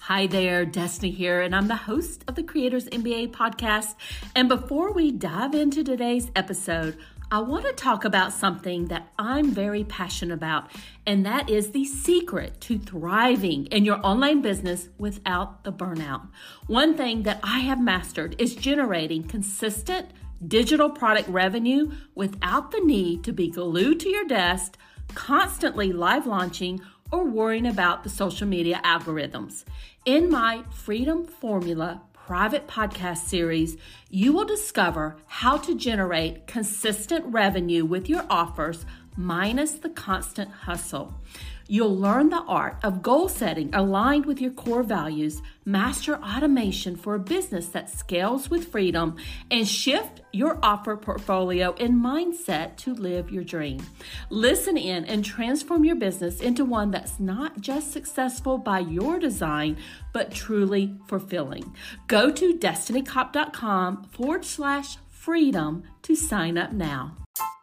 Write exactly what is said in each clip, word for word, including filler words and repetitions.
Hi there, Destiny here, and I'm the host of the Creators M B A podcast. And before we dive into today's episode, I want to talk about something that I'm very passionate about, and that is the secret to thriving in your online business without the burnout. One thing that I have mastered is generating consistent digital product revenue without the need to be glued to your desk, constantly live launching, or worrying about the social media algorithms. In my Freedom Formula private podcast series, you will discover how to generate consistent revenue with your offers minus the constant hustle. You'll learn the art of goal setting aligned with your core values, master automation for a business that scales with freedom, and shift your offer portfolio and mindset to live your dream. Listen in and transform your business into one that's not just successful by your design, but truly fulfilling. Go to destinycop.com forward slash freedom to sign up now.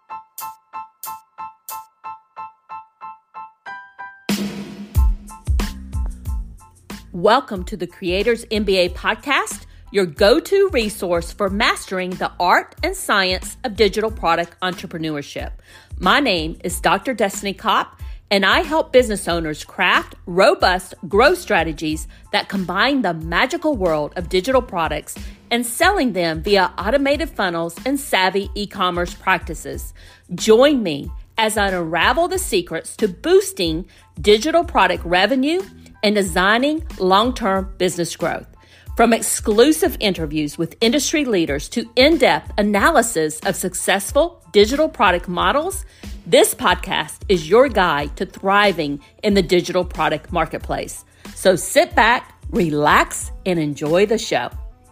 Welcome to the Creators M B A podcast, your go-to resource for mastering the art and science of digital product entrepreneurship. My name is Doctor Destiny Cop, and I help business owners craft robust growth strategies that combine the magical world of digital products and selling them via automated funnels and savvy e-commerce practices. Join me as I unravel the secrets to boosting digital product revenue and designing long-term business growth. From exclusive interviews with industry leaders to in-depth analysis of successful digital product models, this podcast is your guide to thriving in the digital product marketplace. So sit back, relax, and enjoy the show.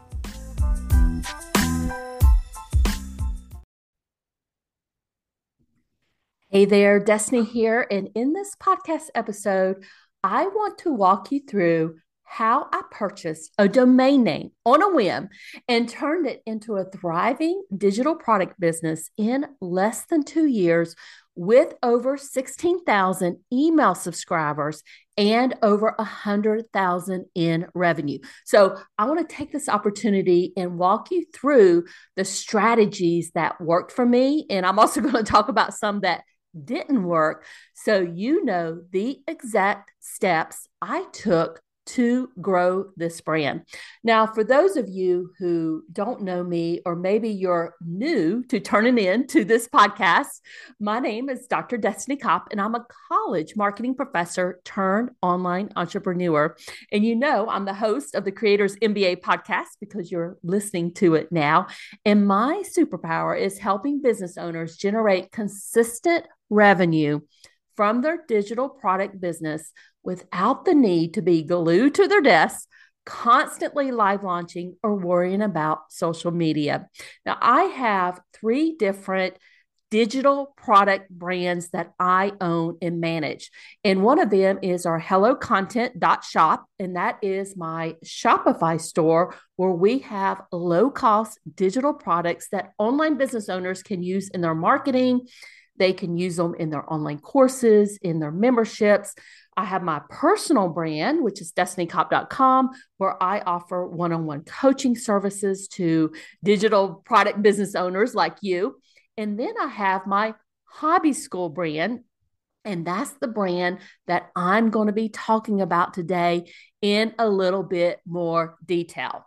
Hey there, Destiny here, and in this podcast episode, I want to walk you through how I purchased a domain name on a whim and turned it into a thriving digital product business in less than two years with over sixteen thousand email subscribers and over one hundred thousand in revenue. So I want to take this opportunity and walk you through the strategies that worked for me. And I'm also going to talk about some that didn't work, so you know the exact steps I took to grow this brand. Now, for those of you who don't know me, or maybe you're new to turning in to this podcast, my name is Doctor Destiny Cop, and I'm a college marketing professor turned online entrepreneur. And you know, I'm the host of the Creators M B A podcast because you're listening to it now. And my superpower is helping business owners generate consistent revenue from their digital product business without the need to be glued to their desks, constantly live launching, or worrying about social media. Now, I have three different digital product brands that I own and manage. And one of them is our hello content dot shop, and that is my Shopify store where we have low-cost digital products that online business owners can use in their marketing. They can use them in their online courses, in their memberships. I have my personal brand, which is destiny cop dot com, where I offer one-on-one coaching services to digital product business owners like you. And then I have my hobby school brand, and that's the brand that I'm going to be talking about today in a little bit more detail.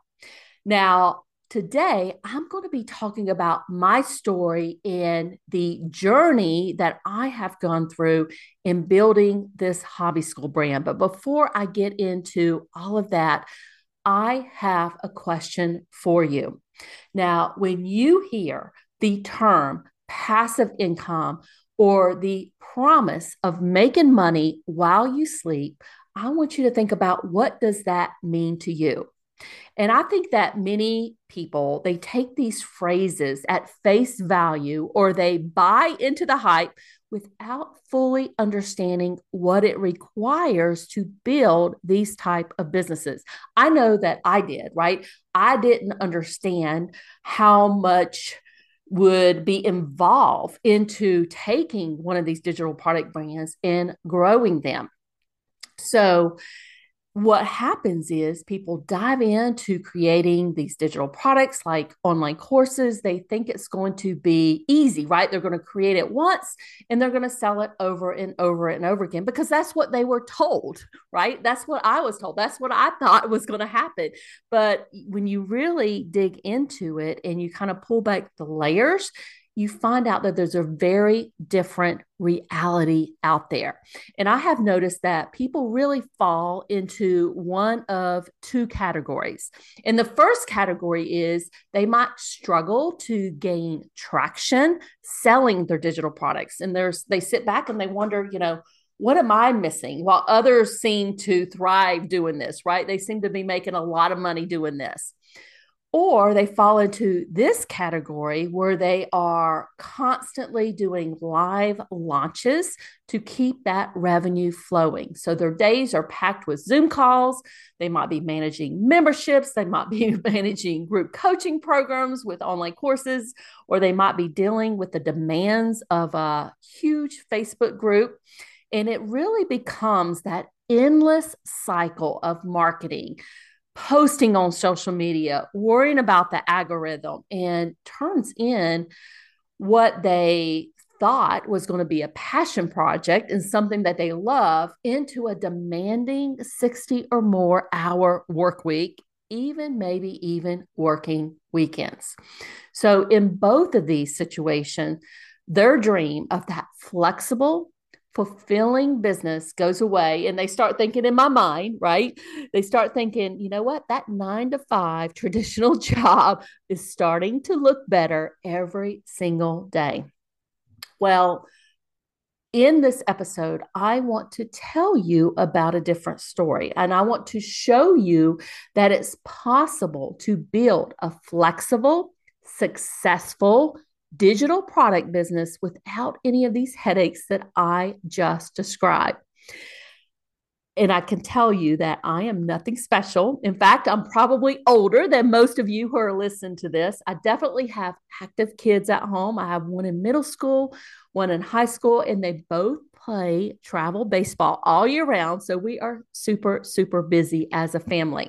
Now, today, I'm going to be talking about my story and the journey that I have gone through in building this hobby school brand. But before I get into all of that, I have a question for you. Now, when you hear the term passive income or the promise of making money while you sleep, I want you to think about, what does that mean to you? And I think that many people, they take these phrases at face value, or they buy into the hype without fully understanding what it requires to build these type of businesses. I know that I did, right? I didn't understand how much would be involved into taking one of these digital product brands and growing them. So what happens is people dive into creating these digital products like online courses. They think it's going to be easy, right? They're going to create it once and they're going to sell it over and over and over again because that's what they were told, right? That's what I was told. That's what I thought was going to happen. But when you really dig into it and you kind of pull back the layers, you find out that there's a very different reality out there. And I have noticed that people really fall into one of two categories. And the first category is they might struggle to gain traction selling their digital products. And there's they sit back and they wonder, you know, what am I missing? While others seem to thrive doing this, right? They seem to be making a lot of money doing this. Or they fall into this category where they are constantly doing live launches to keep that revenue flowing. So their days are packed with Zoom calls. They might be managing memberships. They might be managing group coaching programs with online courses, or they might be dealing with the demands of a huge Facebook group. And it really becomes that endless cycle of marketing, posting on social media, worrying about the algorithm, and turns in what they thought was going to be a passion project and something that they love into a demanding sixty or more hour work week, even maybe even working weekends. So in both of these situations, their dream of that flexible, fulfilling business goes away, and they start thinking, in my mind, right? They start thinking, you know what? That nine to five traditional job is starting to look better every single day. Well, in this episode, I want to tell you about a different story, and I want to show you that it's possible to build a flexible, successful digital product business without any of these headaches that I just described. And I can tell you that I am nothing special. In fact, I'm probably older than most of you who are listening to this. I definitely have active kids at home. I have one in middle school, one in high school, and they both play travel baseball all year round. So we are super, super busy as a family.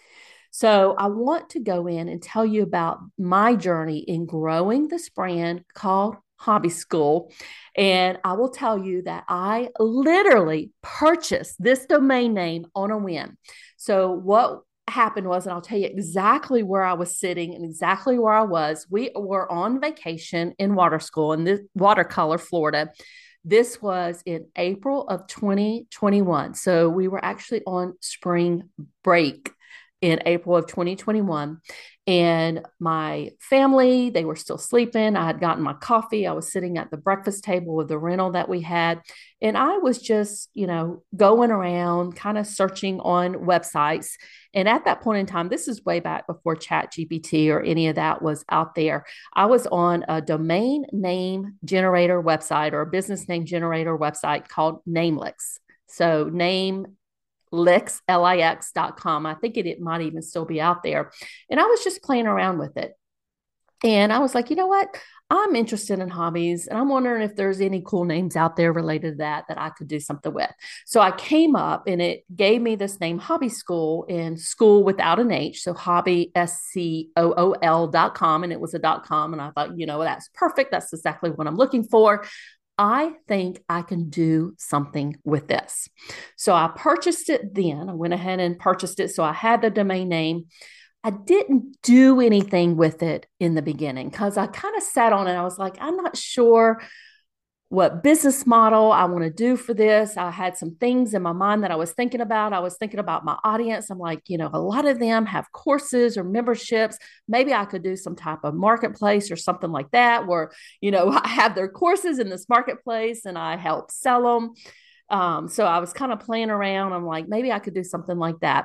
So I want to go in and tell you about my journey in growing this brand called Hobby School. And I will tell you that I literally purchased this domain name on a whim. So what happened was, and I'll tell you exactly where I was sitting and exactly where I was. We were on vacation in water school in this Watercolor, Florida. This was in April of twenty twenty-one. So we were actually on spring break in April of twenty twenty-one. And my family, they were still sleeping. I had gotten my coffee. I was sitting at the breakfast table with the rental that we had. And I was just, you know, going around, kind of searching on websites. And at that point in time, this is way back before Chat G P T or any of that was out there. I was on a domain name generator website, or a business name generator website called Namelix. So name Lix, L I X dot com. I think it, it might even still be out there. And I was just playing around with it. And I was like, you know what? I'm interested in hobbies, and I'm wondering if there's any cool names out there related to that that I could do something with. So I came up and it gave me this name, Hobby School, and school without an H. So hobby, S C O O L dot com. And it was a dot com. And I thought, you know, that's perfect. That's exactly what I'm looking for. I think I can do something with this. So I purchased it then. I went ahead and purchased it. So I had the domain name. I didn't do anything with it in the beginning because I kind of sat on it. I was like, I'm not sure what business model I want to do for this. I had some things in my mind that I was thinking about. I was thinking about my audience. I'm like, you know, a lot of them have courses or memberships. Maybe I could do some type of marketplace or something like that where, you know, I have their courses in this marketplace and I help sell them. Um, so I was kind of playing around. I'm like, maybe I could do something like that.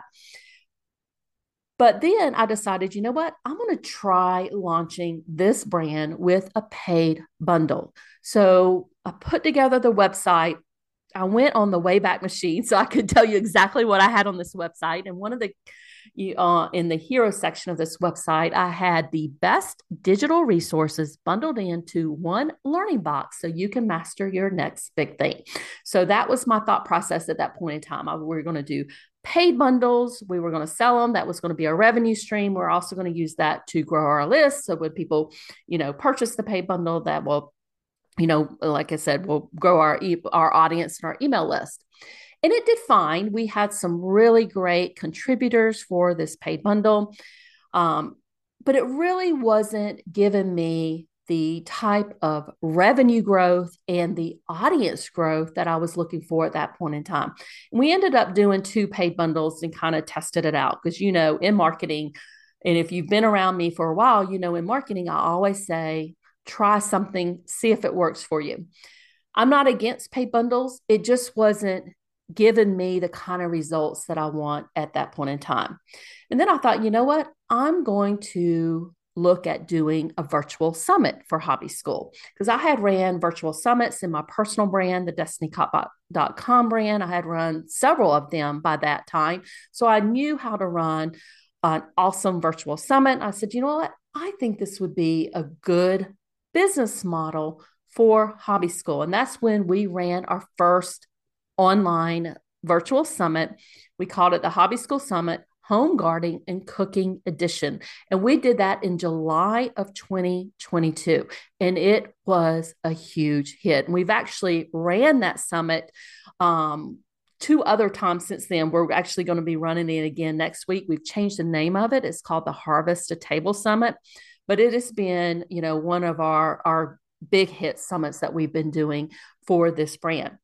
But then I decided, you know what? I'm going to try launching this brand with a paid bundle. So I put together the website. I went on the Wayback Machine so I could tell you exactly what I had on this website. And one of the, uh, in the hero section of this website, I had the best digital resources bundled into one learning box so you can master your next big thing. So that was my thought process at that point in time. I, we we're going to do paid bundles. We were going to sell them. That was going to be our revenue stream. We're also going to use that to grow our list. So when people, you know, purchase the paid bundle, that will, you know, like I said, will grow our e- our audience and our email list. And it did fine. We had some really great contributors for this paid bundle. Um, but it really wasn't giving me the type of revenue growth and the audience growth that I was looking for at that point in time. And we ended up doing two paid bundles and kind of tested it out because, you know, in marketing, and if you've been around me for a while, you know, in marketing, I always say, try something, see if it works for you. I'm not against paid bundles. It just wasn't giving me the kind of results that I want at that point in time. And then I thought, you know what? I'm going to look at doing a virtual summit for Hobby School because I had ran virtual summits in my personal brand, the destiny cop dot com brand. I had run several of them by that time. So I knew how to run an awesome virtual summit. I said, you know what? I think this would be a good business model for Hobby School. And that's when we ran our first online virtual summit. We called it the Hobby School Summit Home Gardening and Cooking Edition. And we did that in July of twenty twenty-two. And it was a huge hit. And we've actually ran that summit um, two other times since then. We're actually going to be running it again next week. We've changed the name of it. It's called the Harvest to Table Summit. But it has been, you know, one of our, our big hit summits that we've been doing for this brand.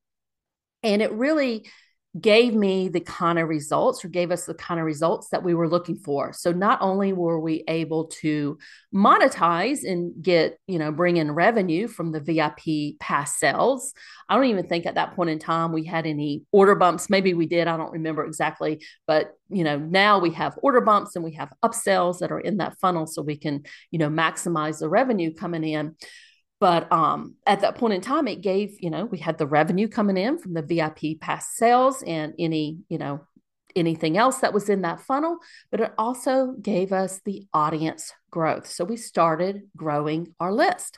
And it really gave me the kind of results or gave us the kind of results that we were looking for. So not only were we able to monetize and get, you know, bring in revenue from the V I P pass sales. I don't even think at that point in time we had any order bumps. Maybe we did. I don't remember exactly. But, you know, now we have order bumps and we have upsells that are in that funnel so we can, you know, maximize the revenue coming in. But um, at that point in time, it gave, you know, we had the revenue coming in from the V I P pass sales and any, you know, anything else that was in that funnel, but it also gave us the audience growth. So we started growing our list.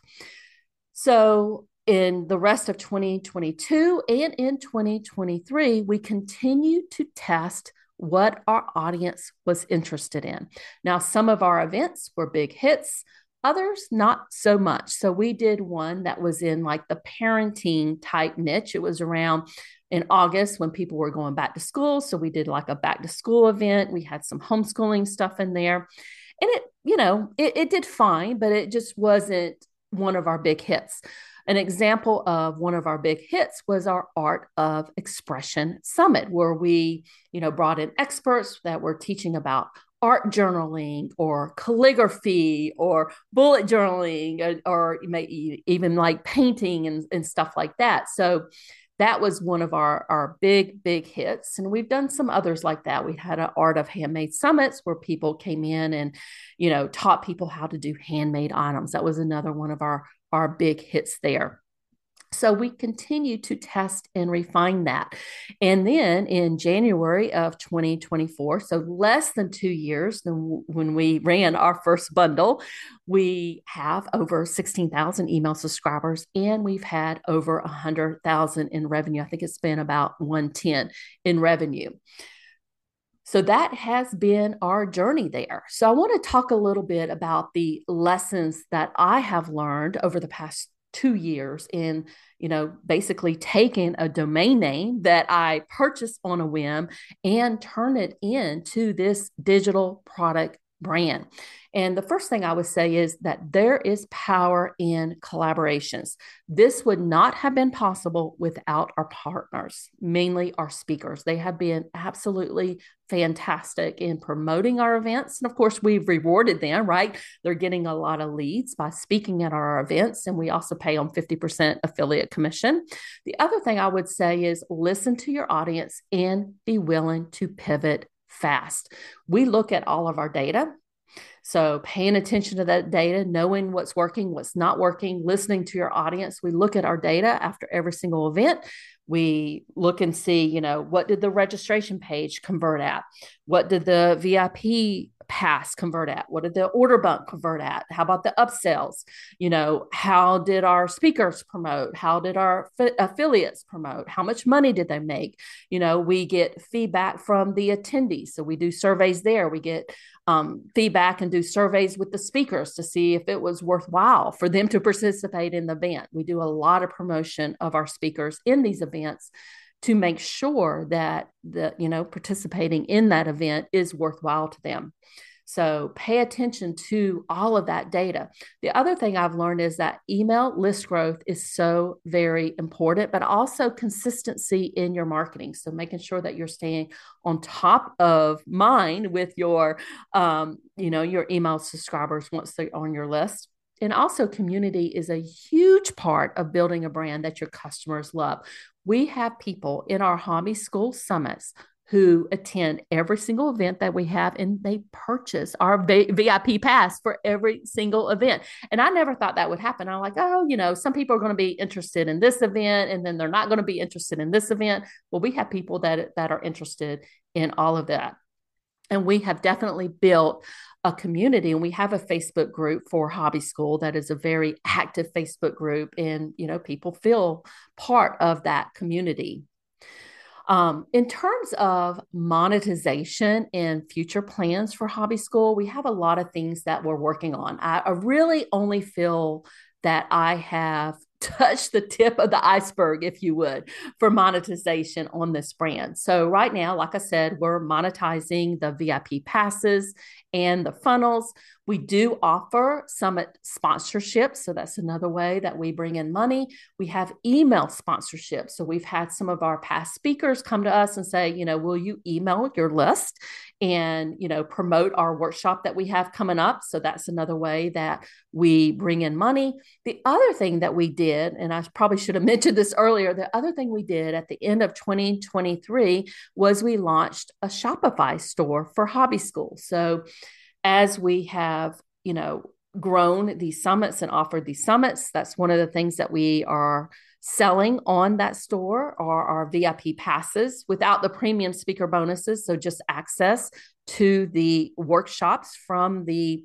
So in the rest of twenty twenty-two and in twenty twenty-three, we continued to test what our audience was interested in. Now, some of our events were big hits. Others, not so much. So we did one that was in like the parenting type niche. It was around in August when people were going back to school. So we did like a back to school event. We had some homeschooling stuff in there. And it, you know, it, it did fine, but it just wasn't one of our big hits. An example of one of our big hits was our Art of Expression Summit, where we, you know, brought in experts that were teaching about art journaling or calligraphy or bullet journaling or, or even like painting and, and stuff like that. So that was one of our, our big, big hits. And we've done some others like that. We had an Art of Handmade Summits where people came in and, you know, taught people how to do handmade items. That was another one of our, our big hits there. So we continue to test and refine that. And then in January of twenty twenty-four, so less than two years than when we ran our first bundle, we have over sixteen thousand email subscribers and we've had over one hundred thousand in revenue. I think it's been about one hundred ten in revenue. So that has been our journey there. So I want to talk a little bit about the lessons that I have learned over the past two years in, you know, basically taking a domain name that I purchased on a whim and turn it into this digital product brand. And the first thing I would say is that there is power in collaborations. This would not have been possible without our partners, mainly our speakers. They have been absolutely fantastic in promoting our events. And of course, we've rewarded them, right? They're getting a lot of leads by speaking at our events. And we also pay on fifty percent affiliate commission. The other thing I would say is listen to your audience and be willing to pivot fast. We look at all of our data. So paying attention to that data, knowing what's working, what's not working, listening to your audience. We look at our data after every single event. We look and see, you know, what did the registration page convert at? What did the V I P pass convert at? What did the order bump convert at? How about the upsells? You know, how did our speakers promote? How did our f- affiliates promote? How much money did they make? You know, we get feedback from the attendees. So we do surveys there. We get um, feedback and do surveys with the speakers to see if it was worthwhile for them to participate in the event. We do a lot of promotion of our speakers in these events to make sure that the, you know, participating in that event is worthwhile to them. So pay attention to all of that data. The other thing I've learned is that email list growth is so very important, but also consistency in your marketing. So making sure that you're staying on top of mind with your, um, you know, your email subscribers once they're on your list. And also, community is a huge part of building a brand that your customers love. We have people in our Hobby School Summits who attend every single event that we have, and they purchase our V I P pass for every single event. And I never thought that would happen. I'm like, oh, you know, some people are going to be interested in this event, and then they're not going to be interested in this event. Well, we have people that, that are interested in all of that. And we have definitely built a community, and we have a Facebook group for Hobby School that is a very active Facebook group, and you know, people feel part of that community. Um, in terms of monetization and future plans for Hobby School, we have a lot of things that we're working on. I, I really only feel that I have touched the tip of the iceberg, if you would, for monetization on this brand. So right now, like I said, we're monetizing the V I P passes and the funnels. We do offer summit sponsorships. So that's another way that we bring in money. We have email sponsorships. So we've had some of our past speakers come to us and say, you know, will you email your list and, you know, promote our workshop that we have coming up? So that's another way that we bring in money. The other thing that we did, and I probably should have mentioned this earlier, the other thing we did at the end of twenty twenty-three was we launched a Shopify store for Hobby School. So as we have, you know, grown these summits and offered these summits, that's one of the things that we are selling on that store are our V I P passes without the premium speaker bonuses. So just access to the workshops from the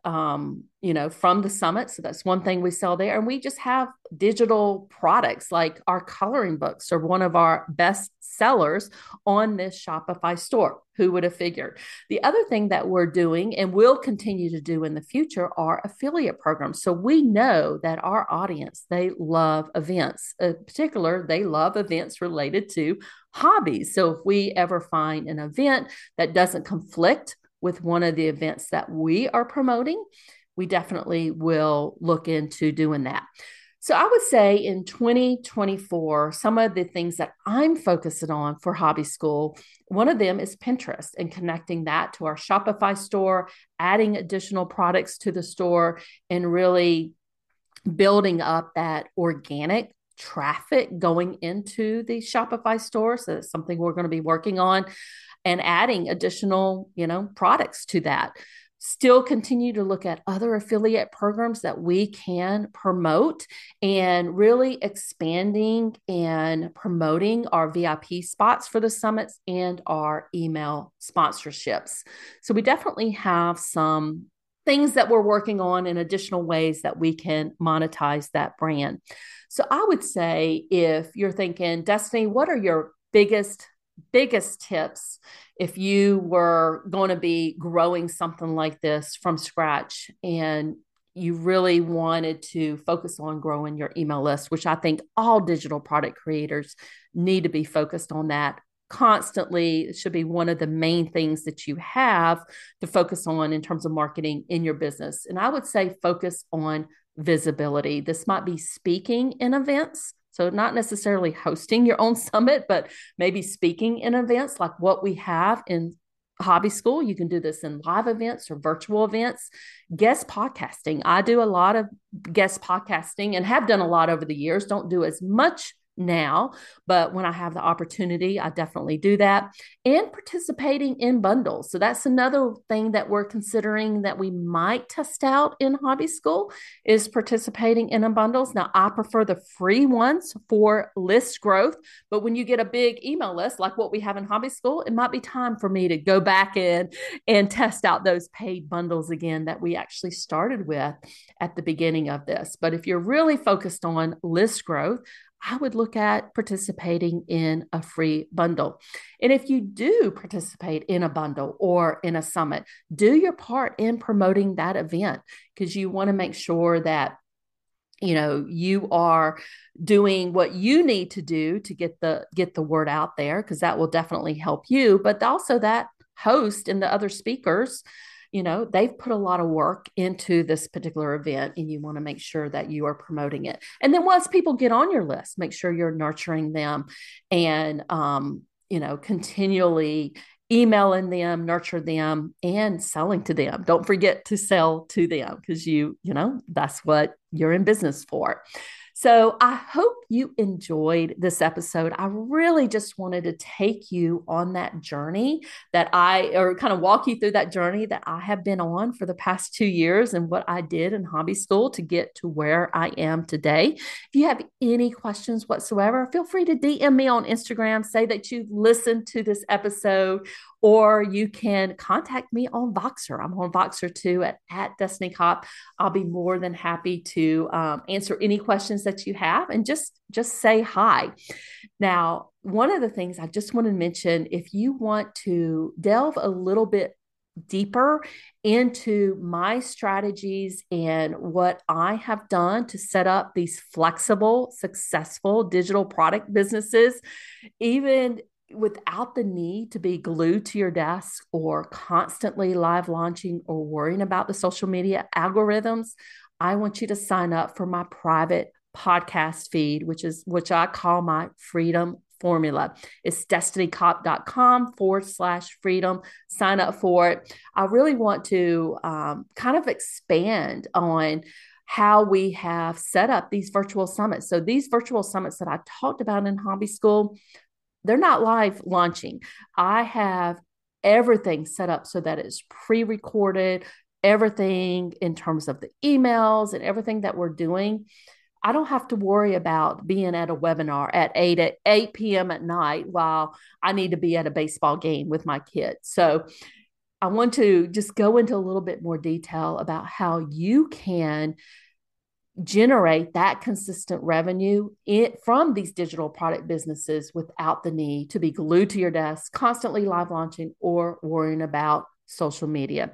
um, you know, from the summit. So that's one thing we sell there. And we just have digital products like our coloring books are one of our best sellers on this Shopify store. Who would have figured? The other thing that we're doing and will continue to do in the future are affiliate programs. So we know that our audience, they love events. In particular, they love events related to hobbies. So if we ever find an event that doesn't conflict with one of the events that we are promoting, we definitely will look into doing that. So I would say in twenty twenty-four, some of the things that I'm focusing on for Hobby School, one of them is Pinterest and connecting that to our Shopify store, adding additional products to the store, and really building up that organic traffic going into the Shopify store. So it's something we're going to be working on, and adding additional, you know, products to that. Still continue to look at other affiliate programs that we can promote, and really expanding and promoting our V I P spots for the summits and our email sponsorships. So we definitely have some things that we're working on and additional ways that we can monetize that brand. So I would say, if you're thinking, Destiny, what are your biggest biggest tips if you were going to be growing something like this from scratch and you really wanted to focus on growing your email list, which I think all digital product creators need to be focused on that constantly. It should be one of the main things that you have to focus on in terms of marketing in your business. And I would say focus on visibility. This might be speaking in events. So not necessarily hosting your own summit, but maybe speaking in events like what we have in Hobby School. You can do this in live events or virtual events. Guest podcasting. I do a lot of guest podcasting and have done a lot over the years. Don't do as much now, but when I have the opportunity, I definitely do that. And participating in bundles. So that's another thing that we're considering that we might test out in Hobby School is participating in bundles. Now, I prefer the free ones for list growth, but when you get a big email list like what we have in Hobby School, it might be time for me to go back in and test out those paid bundles again that we actually started with at the beginning of this. But if you're really focused on list growth, I would look at participating in a free bundle. And if you do participate in a bundle or in a summit, do your part in promoting that event, because you want to make sure that you know you are doing what you need to do to get the get the word out there, because that will definitely help you. But also that host and the other speakers, you know, they've put a lot of work into this particular event, and you want to make sure that you are promoting it. And then once people get on your list, make sure you're nurturing them and, um, you know, continually emailing them, nurture them, and selling to them. Don't forget to sell to them, because you, you know, that's what you're in business for. So I hope you enjoyed this episode. I really just wanted to take you on that journey that I, or kind of walk you through that journey that I have been on for the past two years and what I did in Hobby School to get to where I am today. If you have any questions whatsoever, feel free to D M me on Instagram, say that you've listened to this episode, or you can contact me on Voxer. I'm on Voxer too at, at Destiny Cop. I'll be more than happy to um, answer any questions that you have, and just, just say hi. Now, one of the things I just want to mention, if you want to delve a little bit deeper into my strategies and what I have done to set up these flexible, successful digital product businesses, even without the need to be glued to your desk or constantly live launching or worrying about the social media algorithms, I want you to sign up for my private podcast feed, which is which I call my freedom formula. It's destinycop.com forward slash freedom. Sign up for it. I really want to um, kind of expand on how we have set up these virtual summits. So these virtual summits that I talked about in Hobby School, they're not live launching. I have everything set up so that it's pre-recorded, everything in terms of the emails and everything that we're doing. I don't have to worry about being at a webinar at eight at eight p.m. at night while I need to be at a baseball game with my kids. So I want to just go into a little bit more detail about how you can generate that consistent revenue in, from these digital product businesses without the need to be glued to your desk, constantly live launching, or worrying about social media.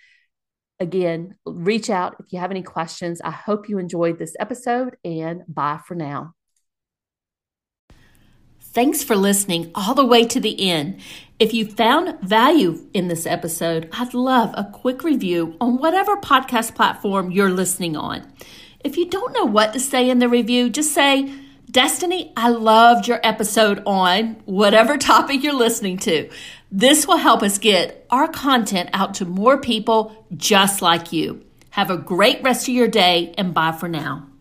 Again, reach out if you have any questions. I hope you enjoyed this episode, and bye for now. Thanks for listening all the way to the end. If you found value in this episode, I'd love a quick review on whatever podcast platform you're listening on. If you don't know what to say in the review, just say, Destiny, I loved your episode on whatever topic you're listening to. This will help us get our content out to more people just like you. Have a great rest of your day, and bye for now.